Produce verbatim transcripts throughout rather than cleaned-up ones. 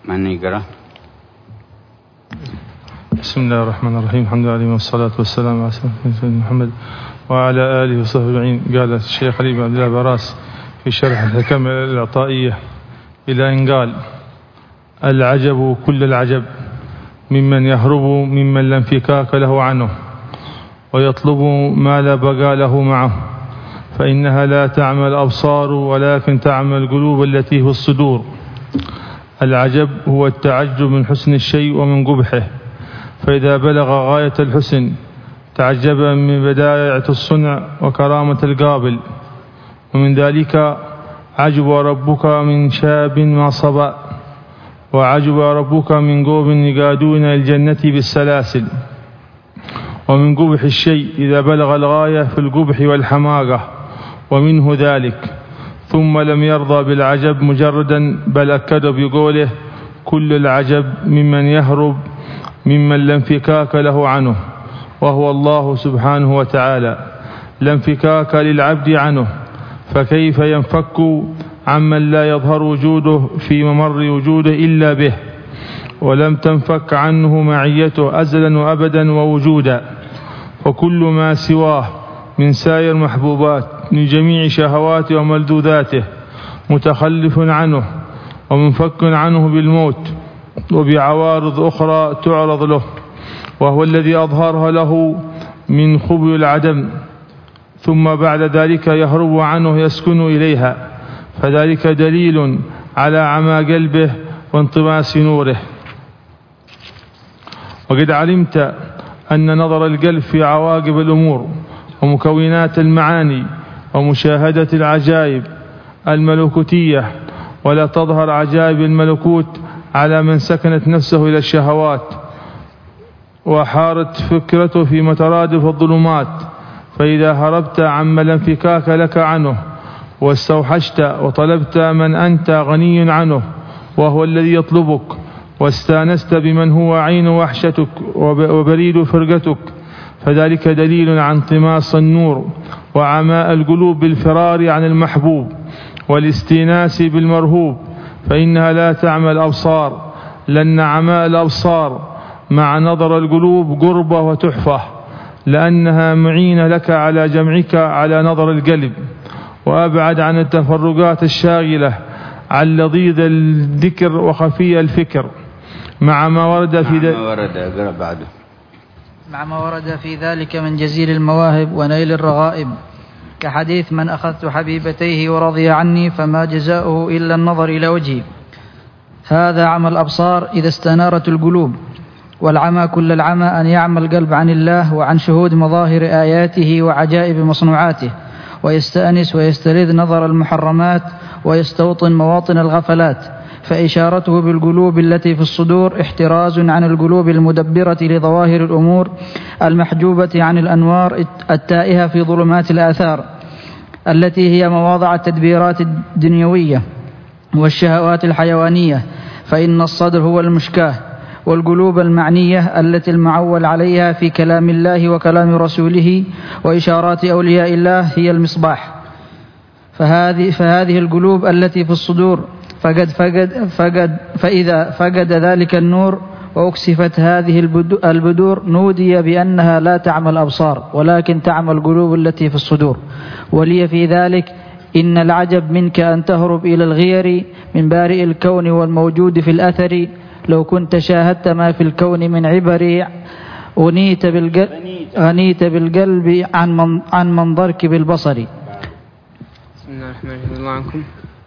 من يقرأ؟ بسم الله الرحمن الرحيم. الحمد لله والصلاة والسلام على سيدنا محمد وعلى آله وصحبه أجمعين. قال الشيخ علي بن عبد الله براس في شرح الحكم العطائية إلى أن قال: العجب كل العجب ممن يهرب ممن لا انفكاك له عنه ويطلب ما لا بقى له معه، فإنها لا تعمى الأبصار ولكن تعمى القلوب التي في الصدور. العجب هو التعجب من حسن الشيء ومن قبحه، فإذا بلغ غاية الحسن تعجب من بداية الصنع وكرامة القابل. ومن ذلك عجب ربك من شاب ما صبا، وعجب ربك من قوم يقادون الجنة بالسلاسل. ومن قبح الشيء إذا بلغ الغاية في القبح والحماقة، ومنه ذلك. ثم لم يرضى بالعجب مجردا، بل أكد بقوله: كل العجب ممن يهرب ممن لا انفكاك له عنه، وهو الله سبحانه وتعالى. لا انفكاك للعبد عنه، فكيف ينفك عمن لا يظهر وجوده في ممر وجوده إلا به، ولم تنفك عنه معيته أزلا وأبدا ووجودا. وكل ما سواه من سائر محبوبات من جميع شهواته وملذوذاته متخلف عنه ومنفك عنه بالموت وبعوارض أخرى تعرض له، وهو الذي أظهرها له من خبي العدم، ثم بعد ذلك يهرب عنه يسكن إليها، فذلك دليل على عمى قلبه وانطماس نوره. وقد علمت أن نظر القلب في عواقب الأمور ومكونات المعاني ومشاهدة العجائب الملكوتية، ولا تظهر عجائب الملكوت على من سكنت نفسه إلى الشهوات وحارت فكرته في مترادف الظلمات. فإذا هربت عما لا انفكاك لك عنه واستوحشت وطلبت من أنت غني عنه وهو الذي يطلبك، واستانست بمن هو عين وحشتك وبريد فرقتك، فذلك دليل عن انطماس النور وعماء القلوب بالفرار عن المحبوب والاستئناس بالمرهوب، فإنها لا تعمى الأبصار، لأن عماء الأبصار مع نظر القلوب قربة وتحفة، لأنها معينة لك على جمعك على نظر القلب، وأبعد عن التفرقات الشاغلة عن لضيذ الذكر وخفي الفكر، مع ما ورد في ذلك مع ما ورد في ذلك من جزيل المواهب ونيل الرغائب، كحديث: من أخذت حبيبتيه ورضي عني فما جزاؤه إلا النظر إلى وجهي. هذا عمى الأبصار إذا استنارت القلوب، والعمى كل العمى أن يعمى القلب عن الله وعن شهود مظاهر آياته وعجائب مصنوعاته، ويستأنس ويستلذ نظر المحرمات ويستوطن مواطن الغفلات. فإشارته بالقلوب التي في الصدور احتراز عن القلوب المدبرة لظواهر الأمور المحجوبة عن الأنوار التائهة في ظلمات الآثار، التي هي مواضع التدبيرات الدنيوية والشهوات الحيوانية. فإن الصدر هو المشكاه، والقلوب المعنية التي المعول عليها في كلام الله وكلام رسوله وإشارات أولياء الله هي المصباح. فهذه, فهذه القلوب التي في الصدور فقد فقد فقد فإذا فقد ذلك النور وأكسفت هذه البدور نودي بأنها لا تعمى الأبصار ولكن تعمى القلوب التي في الصدور. ولي في ذلك: إن العجب منك أن تهرب إلى الغير من بارئ الكون والموجود في الأثر، لو كنت شاهدت ما في الكون من عبر غنيت بالقلب, غنيت بالقلب عن, من عن منظرك بالبصر. بسم الله الرحمن الرحيم. الله عنكم.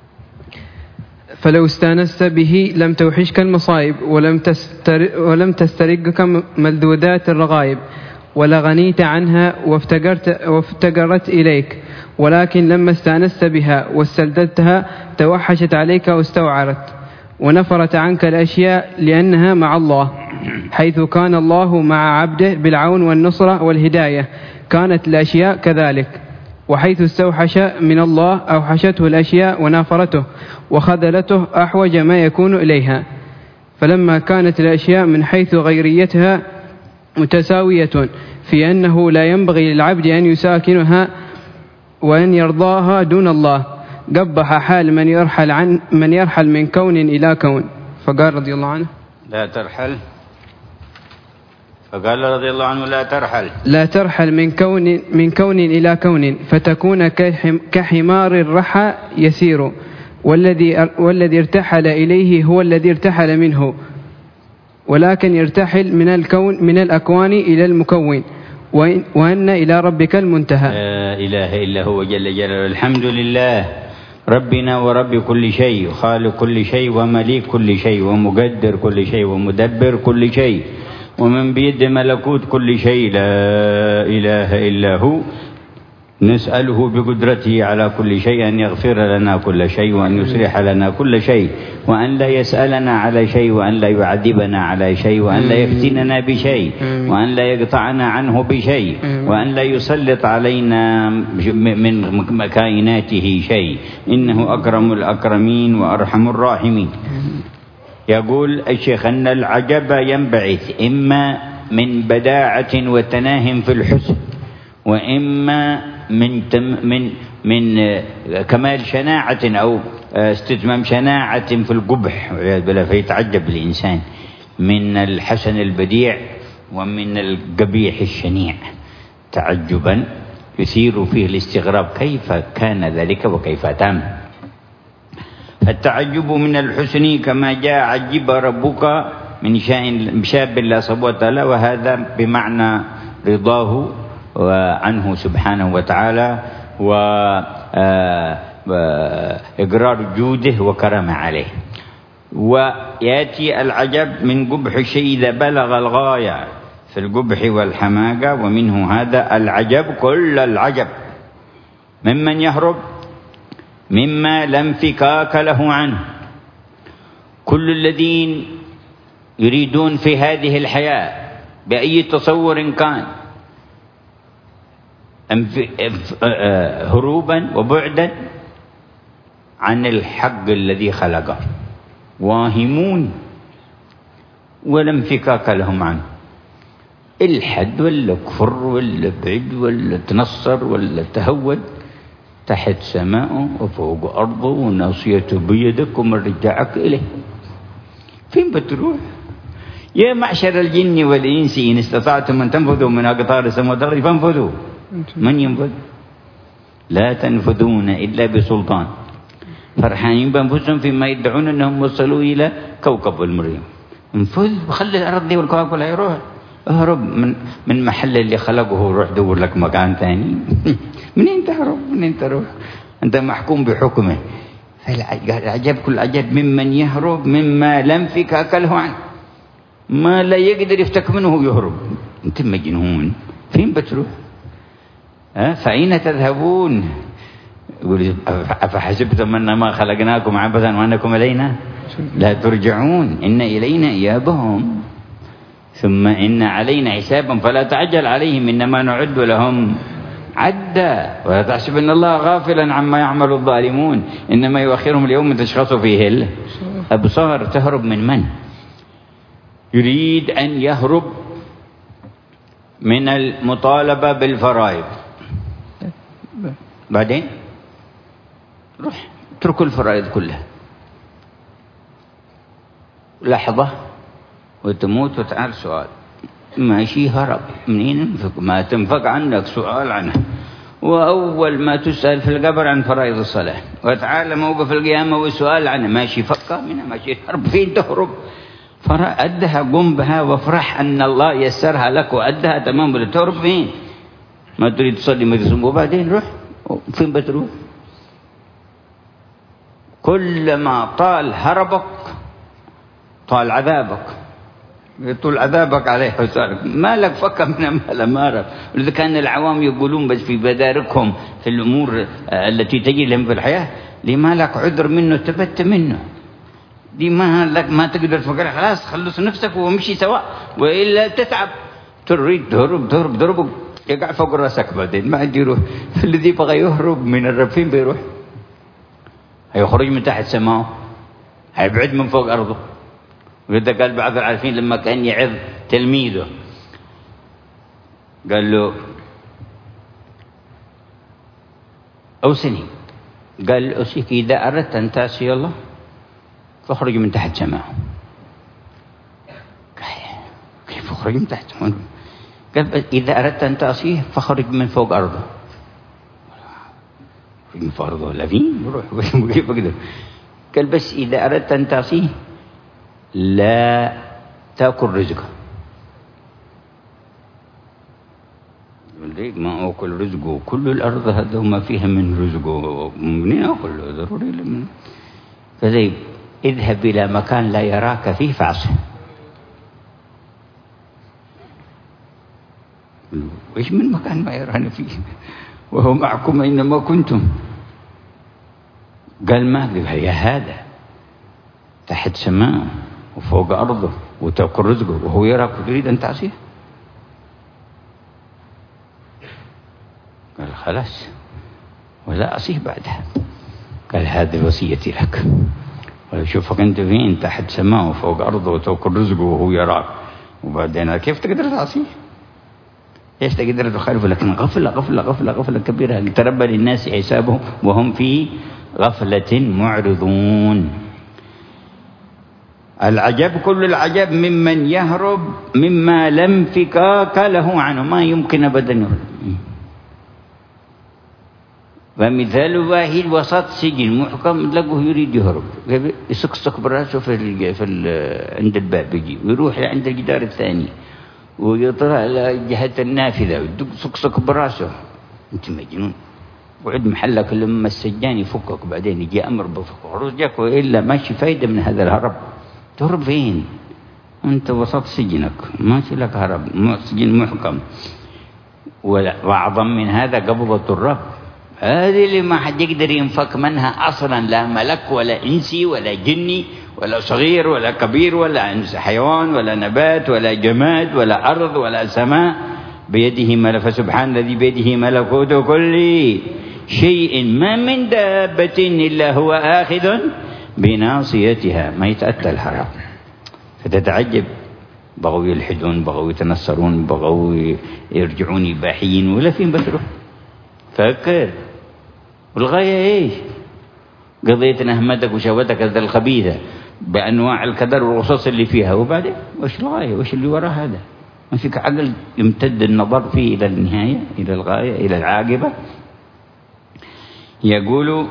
فلو استانست به لم توحشك المصائب، ولم, تستر ولم تسترقك ملذوذات الرغائب، ولا غنيت عنها وافتقرت, وافتقرت إليك، ولكن لما استانست بها واستلذتها توحشت عليك واستوعرت ونفرت عنك الأشياء، لأنها مع الله، حيث كان الله مع عبده بالعون والنصرة والهداية كانت الأشياء كذلك، وحيث استوحش من الله أوحشته الأشياء ونافرته وخذلته أحوج ما يكون إليها. فلما كانت الأشياء من حيث غيريتها متساوية في أنه لا ينبغي للعبد أن يساكنها وأن يرضاها دون الله، قبح حال من يرحل, عن من يرحل من كون إلى كون، فقال رضي الله عنه لا ترحل. فقال رضي الله عنه لا ترحل لا ترحل من كون من كون إلى كون فتكون كحمار الرحى يسير، والذي والذي ارتحل إليه هو الذي ارتحل منه، ولكن يرتحل من الكون من الأكوان إلى المكون، وأن إلى ربك المنتهى. لا إله إلا هو جل جلاله. الحمد لله ربنا ورب كل شيء، خالق كل شيء ومليك كل شيء ومقدر كل شيء ومدبر كل شيء ومن بيد ملكوت كل شيء. لا إله إلا هو. نسأله بقدرته على كل شيء أن يغفر لنا كل شيء وأن يصلح لنا كل شيء، وأن لا يسألنا على شيء، وأن لا يعذبنا على شيء، وأن لا يفتننا بشيء، وأن لا يقطعنا عنه بشيء، وأن لا يسلط علينا من كائناته شيء. إنه أكرم الأكرمين وأرحم الراحمين. يقول الشيخ أن العجب ينبعث إما من بداعة وتناه في الحسن، وإما من تم من من كمال شناعة أو استتمام شناعة في القبح والعياذ بالله، فيتعجب الإنسان من الحسن البديع ومن القبيح الشنيع تعجبا يثير فيه الاستغراب كيف كان ذلك وكيف تم. التعجب من الحسن كما جاء عجب ربك من شاب لا صبوة له، وهذا بمعنى رضاه عنه سبحانه وتعالى وإقرار جوده وكرم عليه. ويأتي العجب من قبح الشيء إذا بلغ الغاية في القبح والحماقة، ومنه هذا العجب كل العجب ممن يهرب مما لا انفكاك له عنه. كل الذين يريدون في هذه الحياة بأي تصور كان هروبا وبعدا عن الحق الذي خلقه، واهمون ولا انفكاك لهم عنه. الحد ولا كفر ولا بعد ولا تنصر ولا تهود، تحت سماءه وفوق أرضه وناصيته بيدك ومرجعك إليه. فين بتروح؟ يا معشر الجن والإنس إن استطعتم أن تنفذوا من أقطار السماوات والأرض فانفذوا. من ينفذ؟ لا تنفذون إلا بسلطان. فرحانين بأنفسهم فيما يدعون أنهم وصلوا إلى كوكب المريم. انفذ وخلي الأرض دي والكواكب لا يروح. اهرب من من محل اللي خلقه وروح دور لك مكان ثاني. منين تهرب؟ منين تروح؟ أنت محكوم بحكمه. فالعجب كل عجب ممن يهرب مما لا انفكاك له عنه، ما لا يقدر يفتك منه يهرب. أنت مجنون. فين بتروح؟ أه؟ فأين تذهبون؟ يقول أفحسبتم أنما خلقناكم عبثا وأنكم إلينا لا ترجعون. إن إلينا إيابهم ثم إن علينا حسابا فلا تعجل عليهم إنما نعد لهم عدا ولا تحسب أن الله غافلا عما يعمل الظالمون إنما يؤخرهم ليوم تشخص فيه الأبصار. تهرب من من؟ يريد أن يهرب من المطالبة بالفرائض، بعدين روح اتركوا الفرائض كلها لحظة وتموت وتعال سؤال. ماشي هرب منين انفك؟ ما تنفك عنك سؤال عنها. وأول ما تسأل في القبر عن فرائض الصلاة، وتعالى موقف القيامة والسؤال عنها. ماشي فكة منها، ماشي هرب. فين تهرب؟ أدها قم بها وافرح أن الله يسرها لك وأدها تمام. ولا تهرب فين؟ ما تريد تصلي ما تصوم وبعدين روح. فين بتروح؟ كلما طال هربك طال عذابك، يطول عذابك عليه حسابك. ما لك فك من ما لم هرب. ولذا كان العوام يقولون بس في بداركهم في الأمور التي تجي لهم في الحياة، لما لك عذر منه تبت منه. دي ما لك ما تقدر تفكر، خلاص خلص نفسك وامشي سواء، وإلا تتعب. تريد تهرب تهرب تهرب يقع فوق راسك بعدين ما عندي يروح. الذي بغى يهرب من الرب فين بيروح؟ هيخرج من تحت سماءه، هيبعد من فوق أرضه. وإذا قال بعض العارفين لما كان يعظ تلميذه قال له أوصني، قال أوصيك إذا أردت أن تعصي الله فاخرج من تحت سماءه. اخرج من تحت. قال إذا أردت أن تعصيه فخرج من فوق أرضه. من فوق أرضه لا فين بروح كيف أقدر؟ قال بس إذا أردت أن تعصيه لا تأكل رزقه. ما أكل رزقه كل الأرض هذا وما فيها من رزقه منين أكله ضروري من كذا. اذهب إلى مكان لا يراك فيه فعصه. وإيش من مكان ما يرانا فيه وهو معكم أينما كنتم؟ قال ما هي هذا تحت سماءه وفوق أرضه وتأكل رزقه وهو يراك وتريد أن تعصيه؟ قال خلاص ولا أصيه بعدها. قال هذه وصيتي لك، وشوفك أنت فين تحت سماءه وفوق أرضه وتأكل رزقه وهو يراك، وبعدين كيف تقدر تعصيه؟ ايش تقدر تخالف؟ لكن غفلة غفلة غفلة غفلة كبيرة. تربى للناس حسابهم وهم في غفلة معرضون. العجب كل العجب ممن يهرب مما لا انفكاك له عنه، ما يمكن أبدا يهرب. ومثال واحد وسط سجن محكم تلاقوه يريد يهرب، يسقسق براسه في ال في ال عند الباب يجي ويروح عند الجدار الثاني ويطلع على جهة النافذة ويدق سقسق براسه. أنت مجنون، وعد محلك لما السجان يفكك بعدين يجي أمر بفك خروجك، وإلا ماشي فايدة من هذا الهرب. تهرب فين؟ أنت وسط سجنك ماشي لك هرب، سجن محكم. وأعظم من هذا قبضة الرب، هذه اللي ما حد يقدر ينفك منها أصلا، لا ملك ولا إنسي ولا جني ولا صغير ولا كبير ولا حيوان ولا نبات ولا جماد ولا أرض ولا سماء. بيده ملك، فسبحان الذي بيده ملكوت كل شيء ما من دابة إلا هو آخذ بناصيتها. ما يتأتى الحرام. فتتعجب، بغوا يلحدون، بغوا يتنصرون، بغوا يرجعون إباحيين، ولا فين بتروح فكر. والغاية إيش؟ قضية نهمتك وشهوتك هذا الخبيثة بأنواع الكدر والرصاص اللي فيها، وبعدين وش الغاية؟ وش اللي وراء هذا؟ ما فيك عقل يمتد النظر فيه إلى النهاية، إلى الغاية، إلى العاقبة. يقول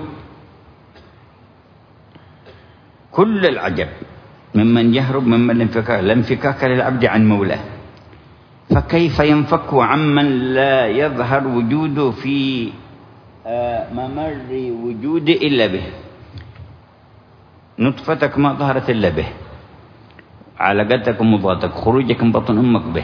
كل العجب ممن يهرب ممن الانفكاك لا انفكاك للعبد عن مولاه، فكيف ينفك عمن لا يظهر وجوده في ممر وجوده إلا به؟ نطفتك ما ظهرت إلا به، علقتك ومضغتك، خروجك من بطن أمك به.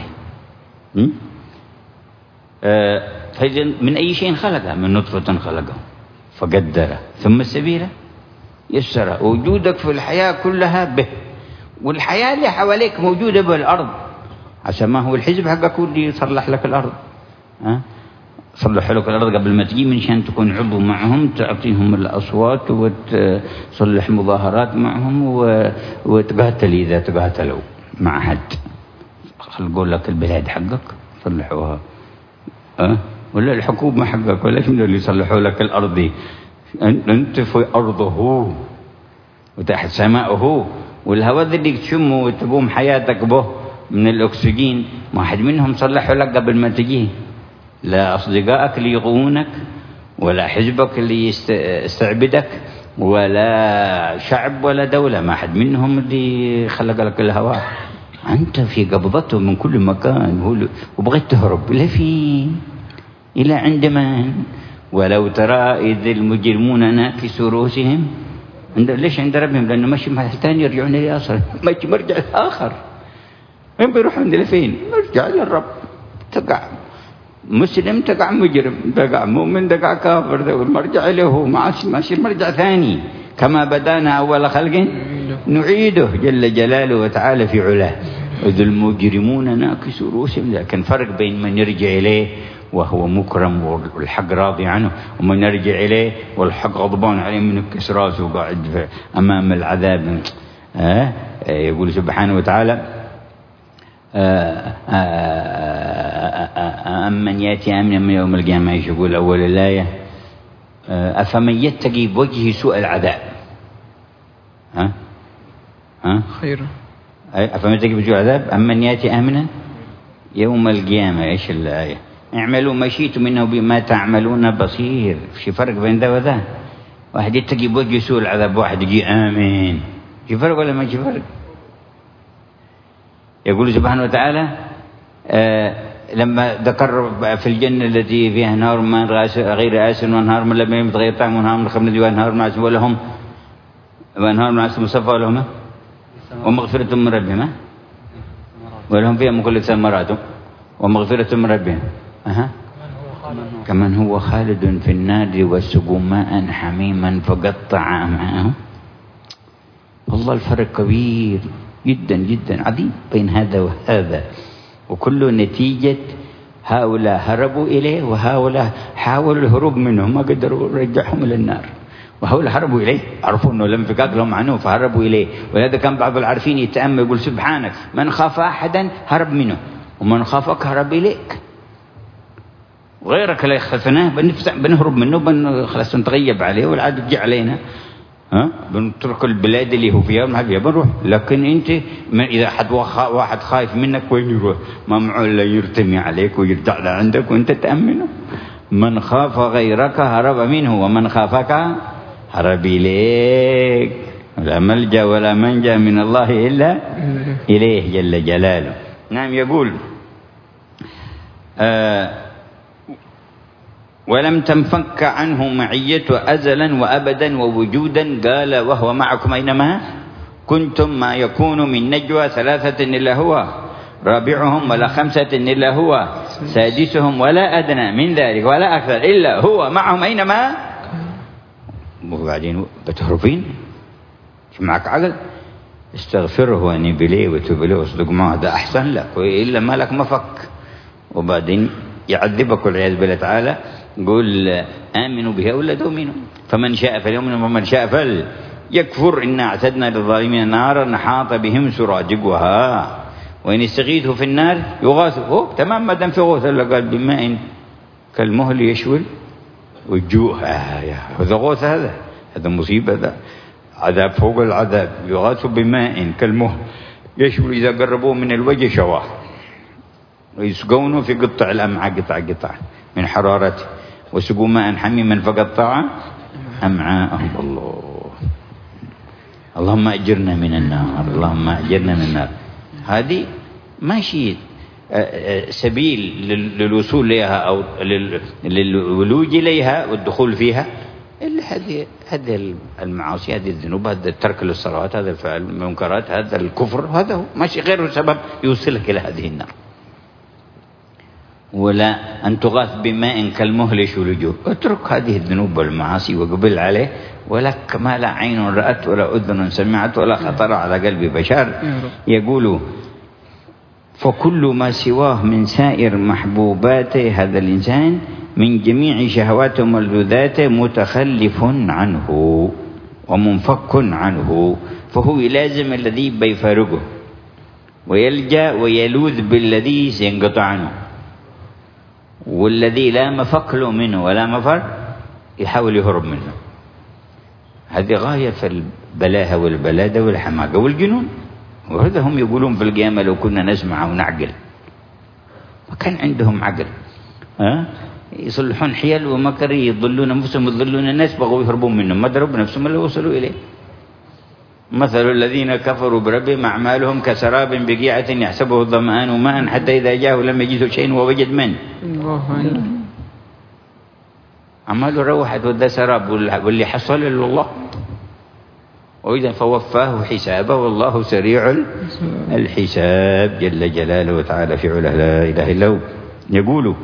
فإذا من أي شيء خلقه؟ من نطفة خلقه فقدره ثم السبيل يسره. وجودك في الحياة كلها به، والحياة اللي حواليك موجودة بالأرض. عشان ما هو الحزب حقك هو اللي يصلح لك الأرض. ها؟ صلح لك الأرض قبل ما تجي، من شان تكون عضو معهم، تعطيهم الأصوات وتصلح مظاهرات معهم وتقاتل إذا تقاتلوا مع حد. خلقوا لك البلاد حقك صلحوها، أه؟ ولا الحكومة حقك، ولا شنو اللي يصلحوا لك الأرض دي؟ أنت في أرضه وتحت سماءه، والهواء اللي تشمه وتقوم حياتك به من الأكسجين ما حد منهم صلحوا لك قبل ما تجيه. لا أصدقائك اللي يغوونك، ولا حزبك اللي يستعبدك، ولا شعب ولا دولة، ما حد منهم اللي خلق لك الهواء. أنت في قبضته من كل مكان، وبغيت تهرب إلى فين؟ إلى عند من؟ ولو ترى إذ المجرمون ناكسوا رؤوسهم عند ليش عند ربهم؟ لأنه ماشي محل ثاني يرجعون إلى أصل، ماشي مرجع آخر. وين بيروحون إلى فين؟ مرجع للرب. تقع مسلم تقع مجرم، تقع مؤمن تقع كافر، مرجع له ماشي ماشي مرجع ثاني. كما بدانا أول خلق نعيده جل جلاله وتعالى في علاه. إذ المجرمون ناكسوا رؤوسهم. لكن فرق بين من يرجع إليه وهو مكرم والحق راضي عنه، ومن يرجع إليه والحق غضبان عليه من يكس راسه وقاعد أمام العذاب. آه يقول سبحانه وتعالى: أمن يأتي آمنا من يوم القيامة. يقول أول الآية: أفمن يتقي بوجهه سوء العذاب ها ها خير. أفمن يتقي بوجهه العذاب أمن يأتي آمنا يوم القيامة. إيش الآية؟ اعملوا ما شئتم إنه بما تعملون بصير. في فرق بين ذا وذا. واحد يتقي بوجه سوء العذاب، واحد يجي آمين. في فرق ولا ما في فرق؟ يقول سبحانه وتعالى آه لما ذكر في الجنة التي فيها نهر من غير آسن وانهار من لبن غير طعم وانهار من خمر وانهار من عسل ولهم وانهار من عسل مصفى ولهم ومغفرة من ربهم ولهم فيها من كل ثمرات ومغفرة من ربهم. أها. كمن هو خالد في النار وسقوا ماء حميما فقطع أمعاءهم. والله الفرق كبير جدا جدا عظيم بين هذا وهذا، وكله نتيجة هؤلاء هربوا إليه وهؤلاء حاولوا الهروب منه ما قدروا رجعهم إلى النار، وهؤلاء هربوا إليه عرفوا أنه لم فكاك لهم عنه فهربوا إليه. ولهذا كان بعض العارفين يتأمل يقول سبحانك من خاف أحدا هرب منه ومن خافك هرب إليك، وغيرك لا يخافناه بنهرب منه بن خلاص نتغيب عليه والعاد تجي علينا، ها بنترك البلاد اللي هو فيها ما فيها بنروح. لكن انت اذا حد واحد خايف منك وين يروح؟ ما معه الا يرتمي عليك ويرجع لعندك وانت تامنه. من خاف غيرك هرب منه ومن خافك هرب اليك. لا ملجا ولا منجا من الله الا اليه جل جلاله. نعم. يقول آه ولم تنفك عنه معيته أزلا وأبدا ووجودا. قال وهو معكم أينما كنتم ما يكون من نجوى ثلاثة إلا هو رابعهم ولا خمسة إلا هو سادسهم ولا أدنى من ذلك ولا أكثر إلا هو معهم أينما. وبعدين بتهربين معك عقل استغفره وانب إليه وتوب إليه واصدق معه ده أحسن لك، وإلا ما لك مفك. وبعدين يعذبك والعياذ بالله تعالى. قل آمنوا بها ولا تؤمنوا فمن شاء فليؤمن ومن شاء فليكفر إنا أعتدنا للظالمين نارا نحاط بهم سرادقها وإن استغيثوا في النار يغاثوا. تمام ما دام في غوث إلا قال بماء كالمهل يشوي والجوع. هذا غوث، هذا هذا مصيبة، هذا عذاب فوق العذاب. يغاثوا بماء كالمهل يشوي إذا قربوه من الوجه شواه ويسقونه في قطع الأمعاء قطع قطع من حرارته وسقوا ماء حميما فقطع أمعاءهم. الله اللهم أجرنا من النار، اللهم أجرنا من النار. هذه ماشي سبيل للوصول إليها أو للولوج إليها والدخول فيها إلا هذه هذه المعاصي، هذه الذنوب، هذا الترك للصلوات، هذا الفعل المنكرات، هذا الكفر، هذا هو ماشي غير سبب يوصلك إلى هذه النار. ولا أن تغاث بماء كالمهل يشوي الوجوه. اترك هذه الذنوب والمعاصي وقبل عليه، ولك ما لا عين رأت ولا أذن سمعت ولا خطر على قلب بشر. يقول فكل ما سواه من سائر محبوبات هذا الإنسان من جميع شهواته وملذوذاته متخلف عنه ومنفك عنه، فهو يلازم الذي بيفارقه ويلجأ ويلوذ بالذي سينقطع عنه، والذي لا مفك له منه ولا مفر يحاول يهرب منه. هذه غاية في البلاهة والبلادة والحماقة والجنون. وهذا هم يقولون في القيامة لو كنا نسمع ونعقل. ما كان عندهم عقل، ها يصلحون حيل ومكر يضلون أنفسهم ويضلون الناس، بغوا يهربون منهم ما ضربوا نفسهم اللي وصلوا إليه. مثل الذين كفروا بربهم أعمالهم كسراب بقيعة يحسبه الظمآن ماء حتى إذا جاءه لم يجده شيء ووجد من أعماله روحت وده سراب واللي حصل إلا الله، وإذا فوفاه حسابه والله سريع الحساب جل جلاله وتعالى في علاه لا إله إلا هو. يقول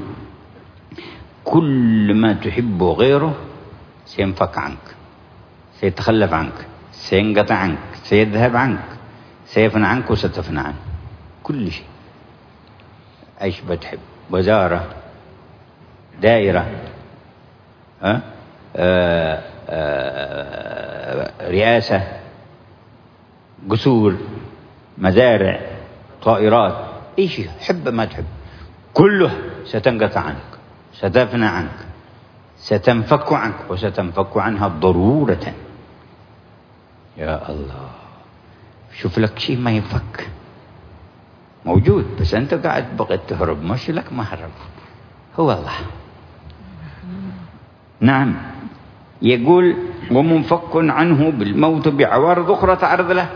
كل ما تحبه غيره سينفك عنك، سيتخلف عنك، سينقطع عنك، سيذهب عنك، سيفنى عنك وستفنى عنك كل شيء. ايش بتحب؟ وزارة، دائرة، أه؟ أه أه رئاسة، قصور، مزارع، طائرات، اي شيء حب ما تحب كله ستنقطع عنك، ستفنى عنك، ستنفك عنك وستنفك عنها ضرورة. يا الله شوف لك شيء ما ينفك، موجود، بس أنت قاعد بغيت تهرب، مش لك مهرب، هو الله. نعم. يقول ومنفك عنه بالموت بعوارض أخرى تعرض له.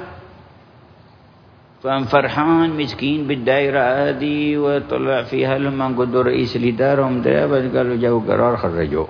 فان فرحان مسكين بالدائرة هذه وطلع فيها لما قدوا رئيس الإدارة ومدري قالوا جاوا قرار خرجوه.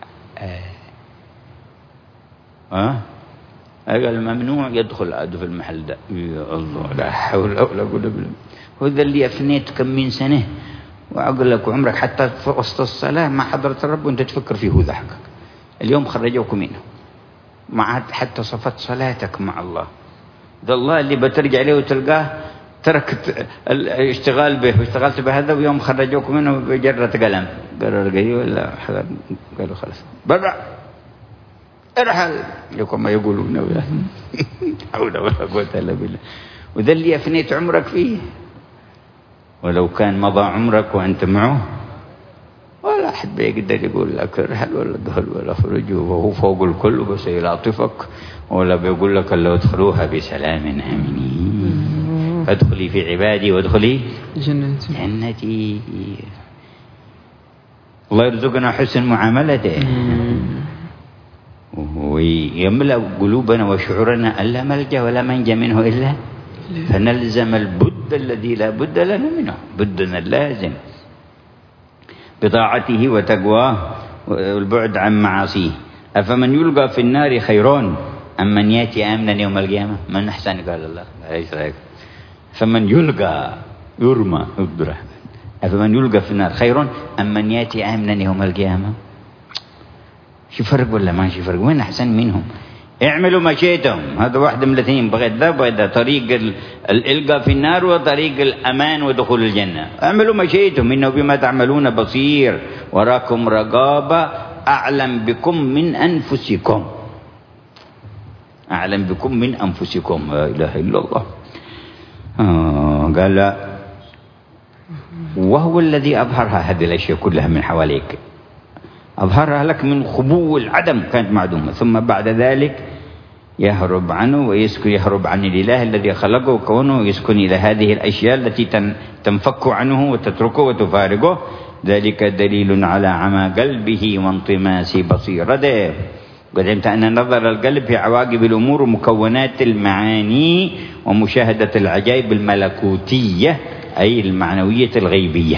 ها قال ممنوع يدخل عاد في المحل ده. يا الله لا حول ولا قوة إلا بالله. وذا اللي أفنيت كم من سنة وعقلك وعمرك حتى في وسط الصلاة مع حضرة الرب وأنت تفكر فيه ذا حقك. اليوم خرجوك منه، مع حتى صفت صلاتك مع الله. ذا الله اللي بترجع له وتلقاه تركت الاشتغال به واشتغلت بهذا، ويوم خرجوك منه بجرة قلم قالوا لقيه ولا حضر، قالوا خلاص برع ارحل لكم ما يقولون. حول ولا قوة إلا بالله. وذا اللي أفنيت عمرك فيه، ولو كان مضى عمرك وأنت معه ولا أحد بيقدر يقول لك ارحل ولا دخل ولا خرج، وهو فوق الكل بس يلاطفك، ولا بيقول لك لو ادخلوها بسلام آمنين فادخلي في عبادي وادخلي جنتي جنتي. الله يرزقنا حسن معاملته ويملأ قلوبنا وشعورنا أن لا ملجأ ولا منجا منه إلا فنلزم البد الذي لا بد لنا منه، بدنا اللازم بطاعته وتقواه والبعد عن معاصيه. أفمن يلقى في النار خيرون أم من يأتي آمنا يوم القيامة؟ من أحسن قال الله ليس هيك. فمن يلقى يرمى يقدره. أفمن يلقى في النار خيرون أم من يأتي آمنا يوم القيامة؟ شو فرق ولا ما شو فرق؟ وين أحسن منهم؟ اعملوا ما شئتم، هذا واحد من الاثنين، بغيت ذا بغيت ذا، طريق الإلقاء في النار وطريق الأمان ودخول الجنة. اعملوا ما شئتم إنه بما تعملون بصير وراكم رقابة أعلم بكم من أنفسكم، أعلم بكم من أنفسكم. لا إله إلا الله. آه قال لا. وهو الذي أظهرها هذه الأشياء كلها من حواليك، أظهرها لك من خبو العدم كانت معدومة، ثم بعد ذلك يهرب عنه ويسكن، يهرب عن الإله الذي خلقه وكونه ويسكن إلى هذه الأشياء التي تنفك عنه وتتركه وتفارقه. ذلك دليل على عمى قلبه وانطماس بصيرته. قدمت أن نظر القلب في عواقب الأمور ومكونات المعاني ومشاهدة العجائب الملكوتية أي المعنوية الغيبية.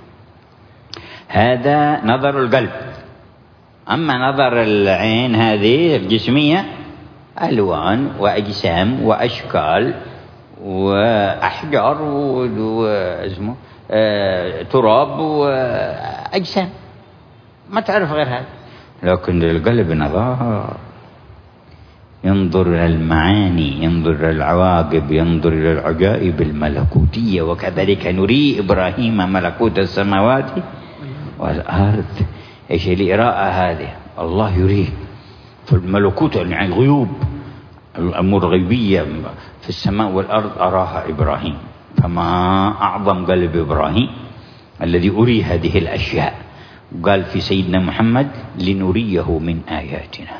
هذا نظر القلب. أما نظر العين هذه الجسمية ألوان وأجسام وأشكال وأحجار واسمه آه تراب وأجسام، ما تعرف غير هذا. لكن القلب نظر، ينظر إلى المعاني، ينظر إلى العواقب، ينظر إلى العجائب الملكوتية. وكذلك نري إبراهيم ملكوت السماوات والأرض. إيش الإراءة هذه؟ الله يريه في الملكوت يعني الغيوب، الأمور الغيبية في السماء والأرض أراها إبراهيم. فما أعظم قلب إبراهيم الذي أري هذه الأشياء. قال في سيدنا محمد لنريه من آياتنا،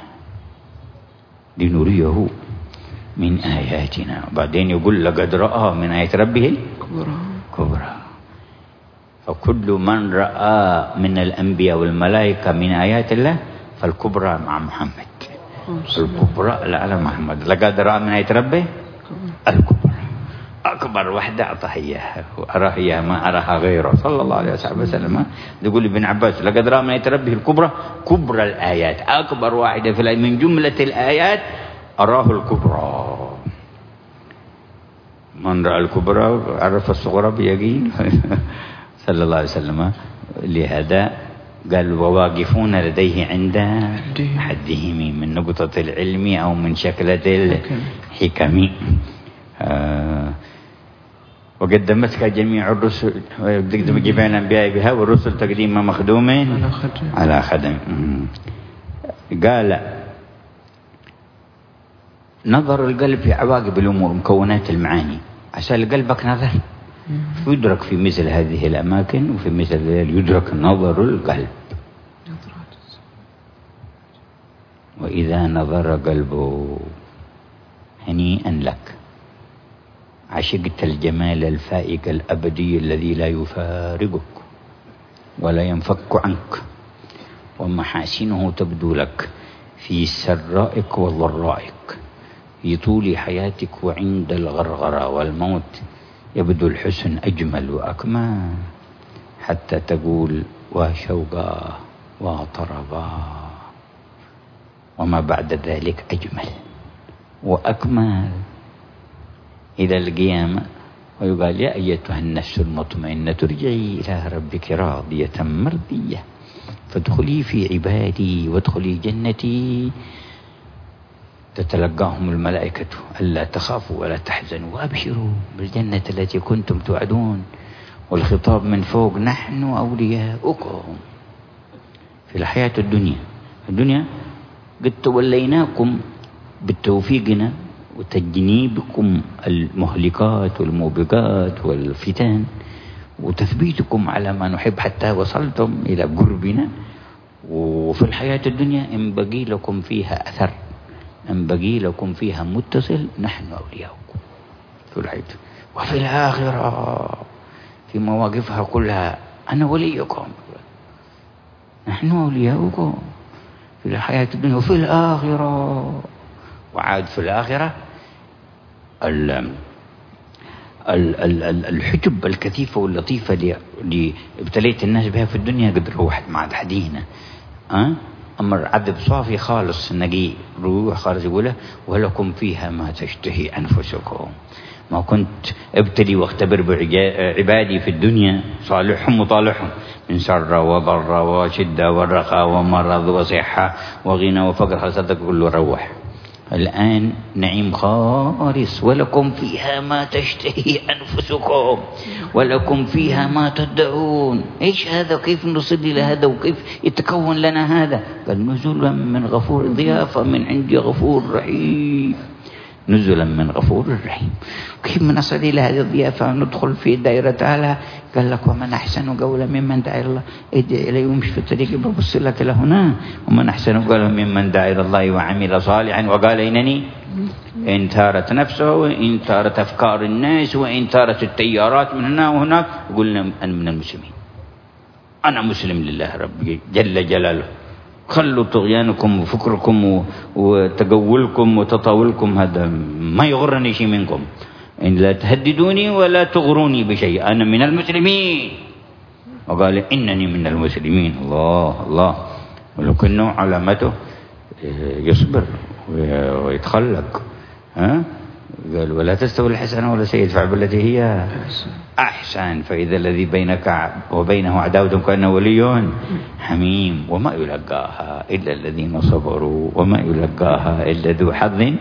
لنريه من آياتنا. بعدين يقول لقد رأى من آيات ربه الكبرى. فكل من رأى من الأنبياء والملائكة من آيات الله فالكبرى مع محمد، الكبرى لا محمد. لقد رأى من آيات ربه الكبرى، أكبر وحدة أعطاه إياها وأراه إياها ما أراها غيره صلى الله عليه وسلم. يقول ابن عباس لقد رأى من آيات ربه الكبرى، كبرى الآيات، أكبر واحدة في الآيات من جملة الآيات أراه الكبرى. من رأى الكبرى عرف الصغرى بيقين صلى الله عليه وسلم. لهذا قال وواقفون لديه عند حدهم من نقطة العلم أو من شكلة الحكم. آه وقدمتك جميع الرسل وقدم جميع الأنبياء بها والرسل تقديم مخدوم على خدم. قال نظر القلب في عواقب الأمور مكونات المعاني. عشان قلبك نظر يدرك في مثل هذه الأماكن، وفي مثل ذلك يدرك نظر القلب. وإذا نظر قلبه هنيئا لك، عشقت الجمال الفائق الأبدي الذي لا يفارقك ولا ينفك عنك، ومحاسنه تبدو لك في سرائك وضرائك، في طول حياتك وعند الغرغرة والموت يبدو الحسن أجمل وأكمل، حتى تقول وشوقا وطربا، وما بعد ذلك أجمل وأكمل إلى القيامة. ويقال يا أيتها النفس المطمئنة ارجعي إلى ربك راضية مرضية فادخلي في عبادي وادخلي جنتي، تتلقاهم الملائكة ألا تخافوا ولا تحزنوا وأبشروا بالجنة التي كنتم توعدون، والخطاب من فوق نحن أولياؤكم في الحياة الدنيا. الدنيا قد توليناكم بالتوفيقنا وتجنيبكم المهلكات والموبقات والفتن وتثبيتكم على ما نحب حتى وصلتم إلى قربنا. وفي الحياة الدنيا إن بقي لكم فيها أثر، إن بقي لكم فيها متصل، نحن أولياؤكم في الحياة. وفي الآخرة في مواقفها كلها أنا وليكم، نحن أولياؤكم في الحياة الدنيا وفي الآخرة. وعاد في الآخرة الحجب الكثيفة واللطيفة اللي ابتليت الناس بها في الدنيا قد روحت مع حدينا. أه؟ أمر عذب صافي خالص نقي روح خالص، يقوله ولكم فيها ما تشتهي أنفسكم. ما كنت ابتلي واختبر بعبادي في الدنيا صالحهم وطالحهم من سر وضر وشدة ورخاء ومرض وصحة وغنى وفقر، خلصتك كله روح. الآن نعيم خالص، ولكم فيها ما تشتهي أنفسكم ولكم فيها ما تدعون. إيش هذا؟ كيف نصل إلى هذا وكيف يتكون لنا هذا؟ قال نزلا من غفور، ضيافة من عند غفور رحيم، نزلا من غفور رحيم. كيف نصل إلى هذه الضيافة وندخل في دائرة تعالى؟ قال لك ومن أحسن قولا ممن دعا إلى الله، ادعي إليه وامشي في الطريق ببص لك لهنا. ومن أحسن قولا ممن دعا إلى الله وعمل صالحا وقال إنني، إن تارت نفسه وإن تارت أفكار الناس وإن تارت التيارات من هنا وهناك، قلنا أنا من المسلمين، أنا مسلم لله ربي جل جلاله. خلوا طغيانكم وفكركم وتقولكم وتطاولكم، هذا ما يغرني شيء منكم. إن لا تهددوني ولا تغروني بشيء، أنا من المسلمين. وقال إنني من المسلمين. الله الله. ولكنه علامته يصبر ويتخلق. ها؟ قال ولا تستوي الحسنة ولا سيء، ادفع بالتي هي أحسن فإذا الذي بينك وبينه عداوة كأنه ولي حميم. وما يلقاها إلا الذين صبروا وما يلقاها إلا ذو حظ.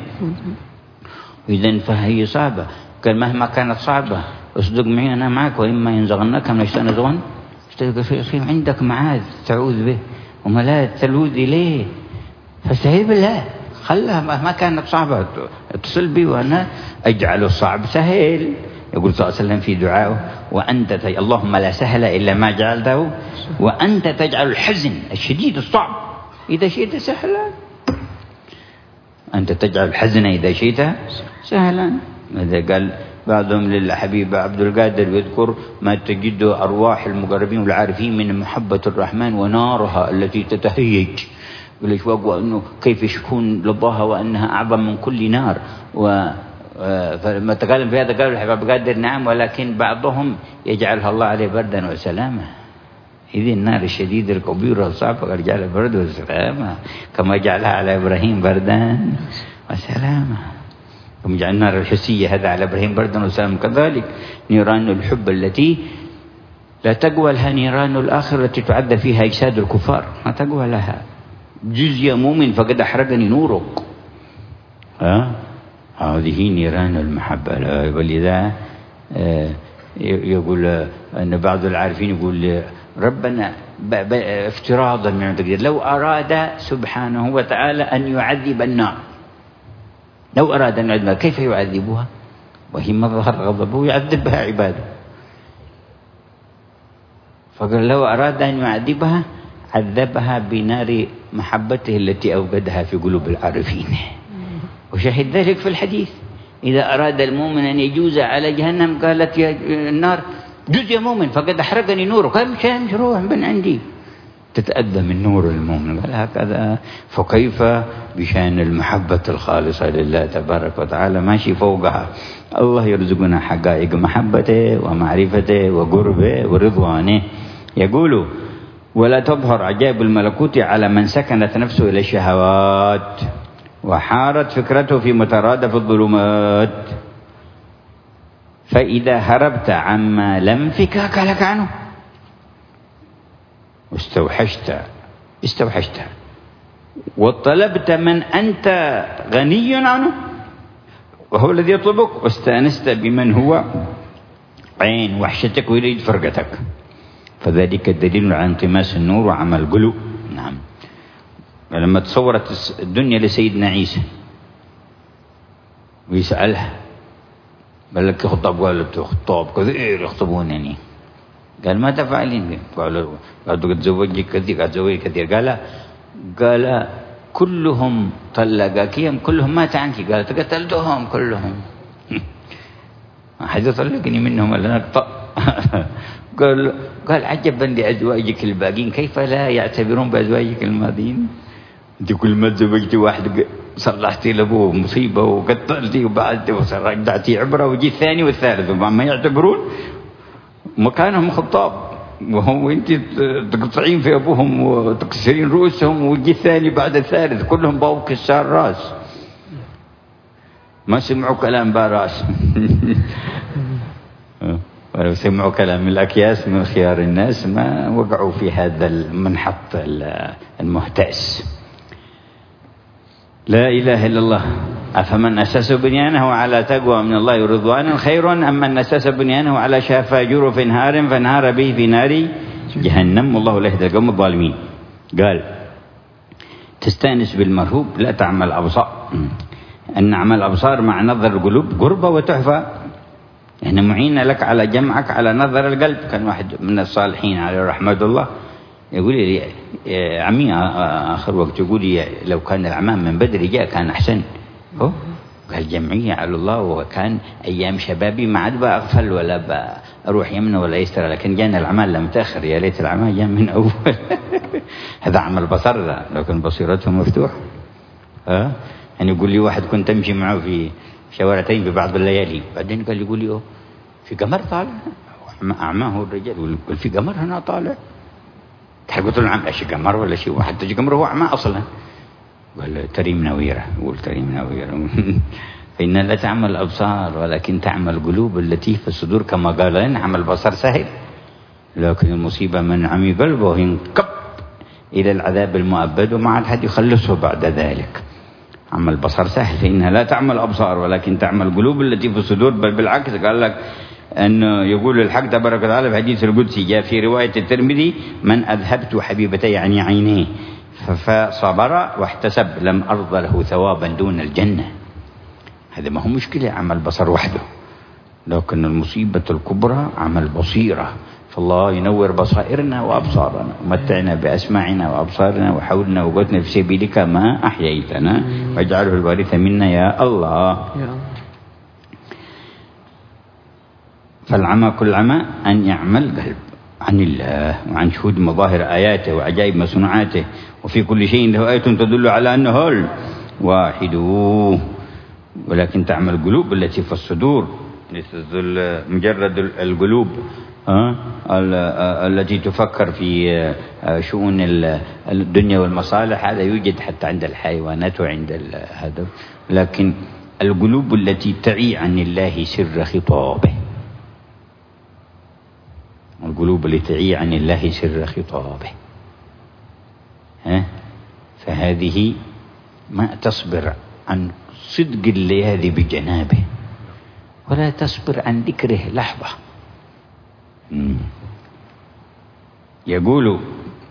إذن فهي صعبة. قال مهما كانت صعبة اصدق معي أنا معك، وإما ينزغنك من الشيطان نزغا فاستعذ عندك معاذ تعوذ به وما لا تلوذ إليه، فاستعذ بالله. خلها مهما كانت صعبة اتصل بي وأنا أجعل الصعب سهل. يقول صلى الله عليه وسلم في دعائه وأنت تج... اللهم لا سهل إلا ما جعلته وأنت تجعل الحزن الشديد الصعب إذا شئت سهلا. أنت تجعل الحزن إذا شئت سهلا. ماذا قال بعضهم للحبيب عبد القادر يذكر ما تجد أرواح المقربين والعارفين من محبة الرحمن ونارها التي تتهيج، والاشواق، وانه كيف يشكون لظاها وانها اعظم من كل نار. و فلما تكلم في هذا قالوا الحبيب قادر نعم، ولكن بعضهم يجعلها الله عليه بردا وسلاما. إذ النار الشديدة الكبيرة الصعبة قد جعلها بردا وسلاما، كما جعلها على إبراهيم بردا وسلاما. كما جعل النار الحسية هذا على إبراهيم بردا وسلاما، كذلك نيران الحب التي لا تقوى لها نيران الآخرة التي تعذب فيها أجساد الكفار، ما تقوى لها. جزء يا مؤمن فقد أحرقني نورك. ها هذه نيران المحبة. ولذا يقول أن بعض العارفين يقول ربنا افتراضا من تقدير لو أراد سبحانه وتعالى أن يعذب النار، لو أراد أن يعذبها كيف يعذبها وهي مظهر غضبه يعذب بها عباده؟ فقال لو أراد أن يعذبها عذبها بنار محبته التي أوقدها في قلوب العارفين. وشهد ذلك في الحديث إذا أراد المؤمن أن يجوز على جهنم قالت يا النار جوز يا مؤمن فقد أحرقني نوره، قال مش مش روح من عندي، تتأذى من نور المؤمن. قال هكذا. فكيف بشأن المحبة الخالصة لله تبارك وتعالى ماشي فوقها. الله يرزقنا حقائق محبته ومعرفته وقربه ورضوانه. يقول ولا تظهر عجائب الملكوت على من سكنت نفسه إلى الشهوات وحارت فكرته في مترادف الظلمات، فإذا هربت عما لم فكاك لك عنه واستوحشت استوحشت وطلبت من أنت غني عنه وهو الذي يطلبك، واستأنست بمن هو عين وحشتك ويريد فرقتك، فذلك الدليل على انطماس النور وعمل قلوب. نعم. لما تصورت الدنيا لسيدنا عيسى ويسألها قال لك خطاب، قالت خطاب كثير يخطبونني، قال ما تفعلين؟ قالوا قد تزوجك كثير، قد تزوجك كثير، قال قال كلهم طلقاكيهم كلهم مات عنك، قالت قتلتهم كلهم حد يطلقني منهم ولا نقطع قال قال عجبا لأزواجك الباقين كيف لا يعتبرون بأزواجك الماضين؟ انت كل ما تزوجتي واحد صلحتي لابوه مصيبه وقتلتي وبعدتي ورجعتي عبره وجي الثاني والثالث وما يعتبرون مكانهم خطاب، وهو انت تقطعين في ابوهم وتكسرين رؤوسهم ويجي الثاني بعد الثالث كلهم باو كسار راس، ما سمعوا كلام باراس ولو سمعوا كلام الأكياس من خيار الناس ما وقعوا في هذا المنحط المهتأس. لا إله إلا الله. أفمن أسس بنيانه على تقوى من الله ورضوان خير أم من أسس بنيانه على شافا جرف هار فانهار به في نار جهنم والله لا يهدي القوم الظالمين. قال تستأنس بالمرهوب لا تعمل الأبصار، أن أعمال الأبصار مع نظر القلوب قربة وتحفة، يعني معينة لك على جمعك على نظر القلب. كان واحد من الصالحين عليه رحمة الله يقول لي عمي آخر وقت يقول لي لو كان العمام من بدري جاء كان أحسن. هو قال جمعية على الله، وكان أيام شبابي ما عاد بأغفل ولا بأروح يمنى ولا يسرى، لكن جانا العمال لم تأخر، يا ليت العمال جاء من أول هذا عمل بصر ذا لو كان بصيرته مفتوح. ها يعني يقول لي واحد كنت أمشي معه في شوارعين في بعض الليالي، بعدين قال يقول لي أوه في قمر طالع، أعماه الرجال قال في قمر هنا طالع. قلت له نعم ايش قمر ولا شيء، وحتى قمر هو أعمى أصلا. قال تري منويرة، يقول تري منويرة فإن لا تعمل الأبصار ولكن تعمل القلوب التي في الصدور، كما قال لنا عمل البصر سهل لكن المصيبة من عمي قلبه ينقب إلى العذاب المؤبد وما عاد حد يخلصه بعد ذلك. عمل البصر سهل، فإنها لا تعمل الأبصار ولكن تعمل القلوب التي في الصدور، بل بالعكس قال لك أنه يقول الحق تبارك وتعالى في حديث القدسي جاء في رواية الترمذي من أذهبت حبيبتي يعني عينيه فصبر واحتسب لم أرضى له ثوابا دون الجنة. هذا ما هو مشكلة عمل بصر وحده، لكن المصيبة الكبرى عمل بصيرة، فالله ينور بصائرنا وأبصارنا ومتعنا بأسماعنا وأبصارنا وحولنا وقوتنا في سبيلك ما أحييتنا واجعله الوارث منا يا الله. فالعمى كل عمى أن يعمل قلب عن الله وعن شهود مظاهر آياته وعجائب مصنوعاته، وفي كل شيء له آية تدل على أنه واحد، ولكن تعمل القلوب التي في الصدور مجرد القلوب أه؟ التي تفكر في شؤون الدنيا والمصالح، هذا يوجد حتى عند الحيوانات وعند هذا، لكن القلوب التي تعي عن الله سر خطابه، القلوب التي تعي عن الله سر خطابه ها؟ فهذه ما تصبر عن صدق الليالي بجنابه ولا تصبر عن ذكره لحظة. يقول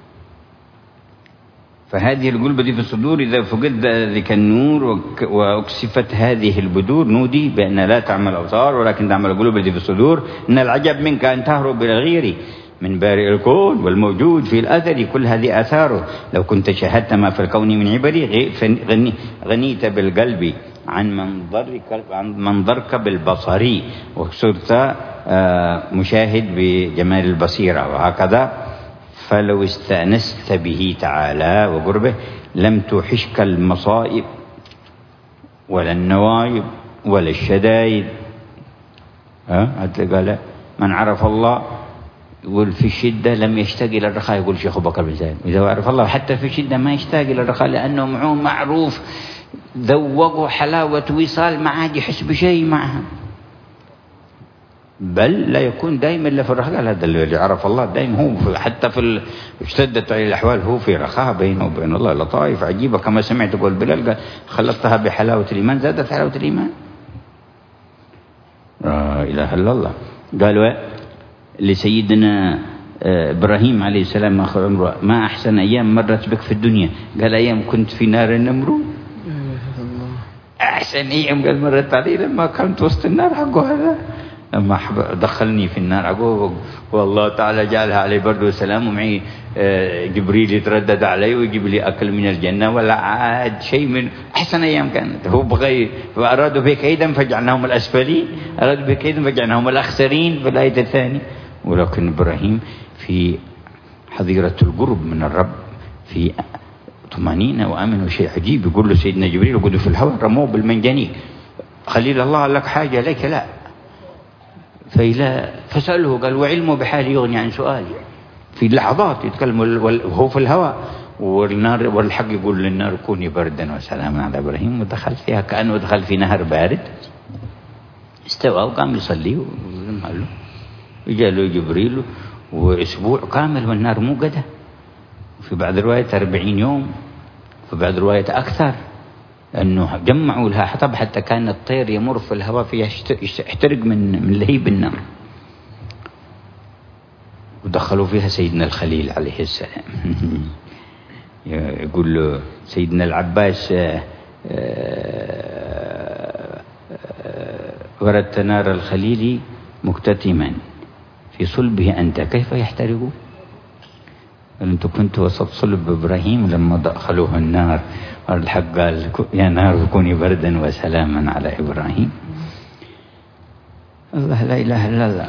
فهذه القلوب التي في الصدور إذا فقد ذلك النور وأكسفت هذه البدور نودي بأن لا تعمل الأبصار ولكن تعمل القلوب التي في الصدور. إن العجب منك أن تهرب إلى الغير من بارئ الكون والموجود في الأثر، كل هذه آثاره. لو كنت شاهدت ما في الكون من عبري غنيت بالقلب عن منظرك عن منظرك بالبصري، وصرت مشاهد بجمال البصيرة وهكذا. فلو استأنست به تعالى وقربه لم توحشك المصائب ولا النوايب ولا الشدائد. ها قال من عرف الله يقول في الشدة لم يشتاق إلى الرخاء، يقول شيخ بكر بن زايد. إذا عرف الله حتى في الشدة ما يشتاق إلى الرخاء، لأنه معه معروف ذوقوا حلاوة وصال، ما عاد يحس بشيء معها، بل لا يكون دائما إلا في الرخاء. هذا اللي عرف الله دائما هو حتى في اشتدت عليه الأحوال هو في رخاء بينه وبين الله، لطائف عجيبة كما سمعت يقول بلال قال خلطتها بحلاوة الإيمان زادت حلاوة الإيمان. لا إله إلا الله. قالوا لسيدنا إبراهيم عليه السلام آخر عمره ما أحسن أيام مرت بك في الدنيا؟ قال أيام كنت في نار النمرود. أحسن أيام قال مرت علي لما كنت وسط النار حقه، هذا لما دخلني في النار حقه والله تعالى جعلها علي برد وسلام، ومعي جبريل يتردد علي ويجيب لي أكل من الجنة، ولا عاد شيء من أحسن أيام كانت. هو بغي فأرادوا بك كيدا فجعلناهم الأسفلين، أرادوا بك كيدا فجعلناهم الأخسرين في الآية الثانية. ولكن إبراهيم في حظيرة القرب من الرب في طمأنينة وأمن وشيء عجيب. يقول له سيدنا جبريل وقعدوا في الهواء رموه بالمنجنيق، خليل الله لك حاجة لك؟ لا. فإلى فسأله قال وعلمه بحالي يغني عن سؤالي. في لحظات يتكلم وهو في الهواء، والنار والحق يقول للنار كوني بردا وسلاما على إبراهيم، ودخل فيها كأنه دخل في نهر بارد. استوى وقام يصلي وماله. جاء له جبريل وأسبوع كامل والنار موقدة، في بعض الروايات أربعين يوم، في بعض الروايات أكثر، لأنه جمعوا لها حطب حتى كان الطير يمر في الهواء فيها يحترق من من لهيب النار. ودخلوا فيها سيدنا الخليل عليه السلام. يقول له سيدنا العباس وردت نار الخليل مكتتما في صلبه أنت كيف يحترق؟ قال أنت كنت وسط صلب إبراهيم لما دخلوه النار. الحق قال يا نار كوني بردا وسلاما على إبراهيم. الله لا إله إلا الله.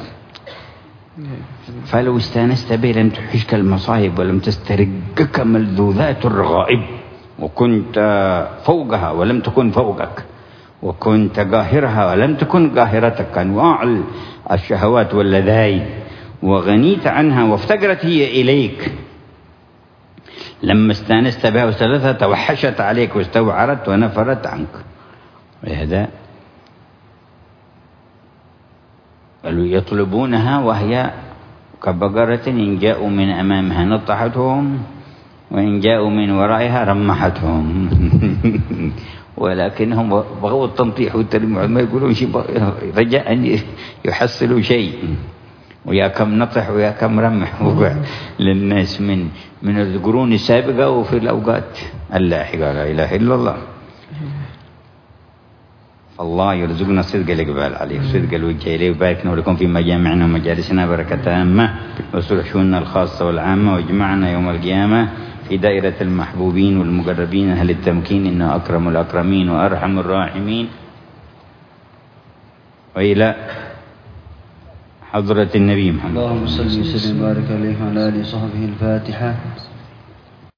فلو استانست به لم تحشك المصائب ولم تسترقك ملذوذات الرغائب، وكنت فوقها ولم تكن فوقك، وكنت قاهرها ولم تكن قاهرتك، أنواع الشهوات واللذائذ، وغنيت عنها وافتقرت هي إليك. لما استانست بها وسلثها توحشت عليك واستوعرت ونفرت عنك. ولهذا قالوا يطلبونها وهي كبقرة إن جاءوا من أمامها نطحتهم وإن جاءوا من ورائها رمحتهم. ولكنهم بغوا التنطيح والترميح، ما يقولون شيء رجاء أن يحصلوا شيء. ويا كم نطح ويا كم رمح وقع للناس من من القرون السابقة وفي الأوقات اللاحقة. لا إله إلا الله. الله يرزقنا الصدق الإقبال عليه، صدق الوجه إليه، وباركنا لكم في مجامعنا ومجالسنا بركة تامة، وصلح شؤوننا الخاصة والعامة، واجمعنا يوم القيامة في دائرة المحبوبين والمقربين أهل التمكين، إنه أكرم الأكرمين وأرحم الراحمين. وإلى حضرة النبي محمد اللهم صل وسلم وبارك عليه وعلى آله وصحبه. الفاتحة.